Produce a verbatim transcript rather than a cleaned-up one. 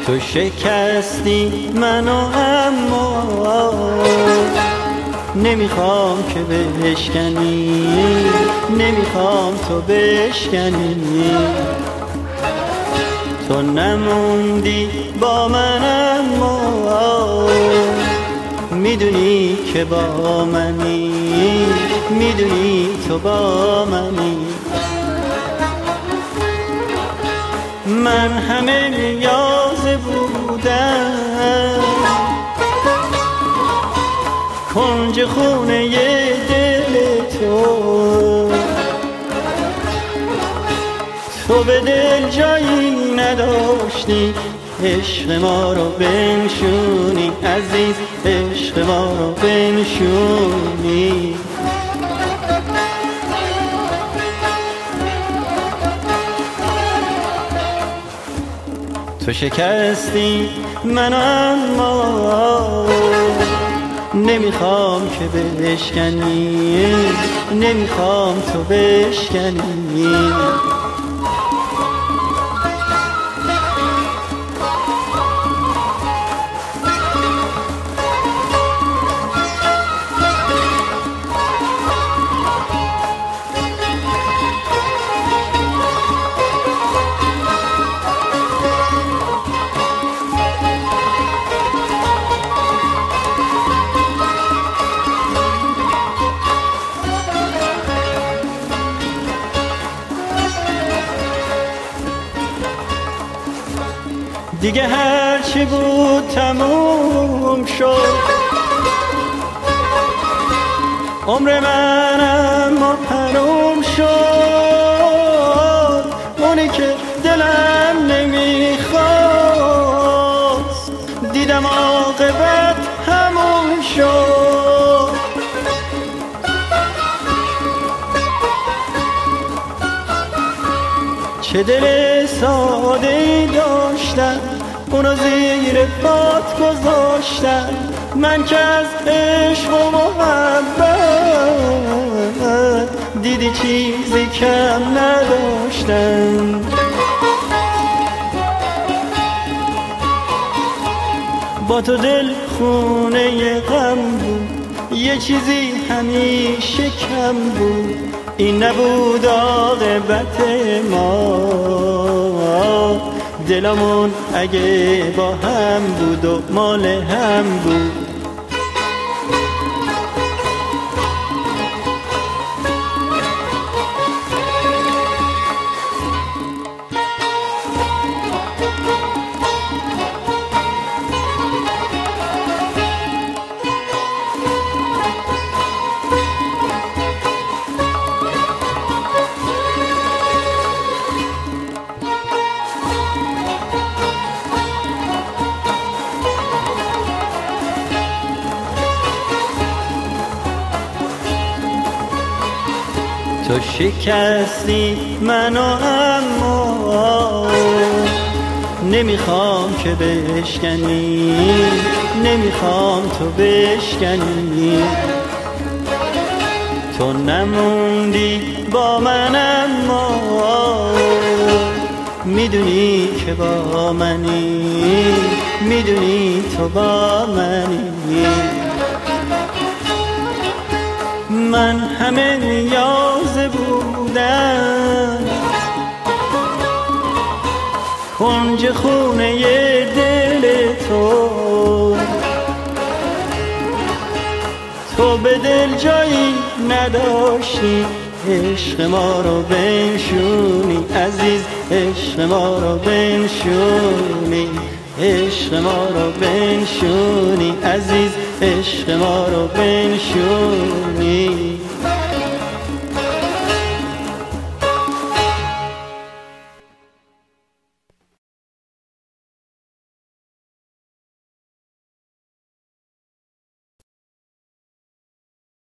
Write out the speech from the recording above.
تو شکستی منو اما نمیخوام که بشکنی، نمیخوام تو بشکنی. تو نموندی با من اما میدونی که با منی، میدونی تو با منی. من همه نیاز بودم کنج خونه دل تو، تو به دل جایی نداشتی عشق ما رو بنشونی عزیز، عشق ما رو بنشونی. تو شکستی منو اما نمیخوام که بشکنی، نمیخوام تو بشکنی. دیگه هرچی بود تموم شد، عمر من اما حروم شد. اونی که دلم نمیخواست دیدم عاقبت همون شد. چه دل ساده ای داشتم، اونو زیر پات گذاشتم. من که از عشق و محبت دیدی چیزی کم نداشتم. با تو دل خونه غم بود، یه چیزی همیشه کم بود. این نبود عاقبت ما، دلمون اگه با هم بود و مال هم بود. تو شکستی منو اما نمیخوام که بشکنی، نمیخوام تو بشکنی. تو نموندی با من اما میدونی که با منی، میدونی تو با منی. من همه نیاز بودم کنج خونه دل تو، تو به دل جایی نداشتی عشق ما رو بنشونی عزیز، عشق ما رو بنشونی، عشق ما رو بنشونی عزیز، عشق ما رو بنشونی.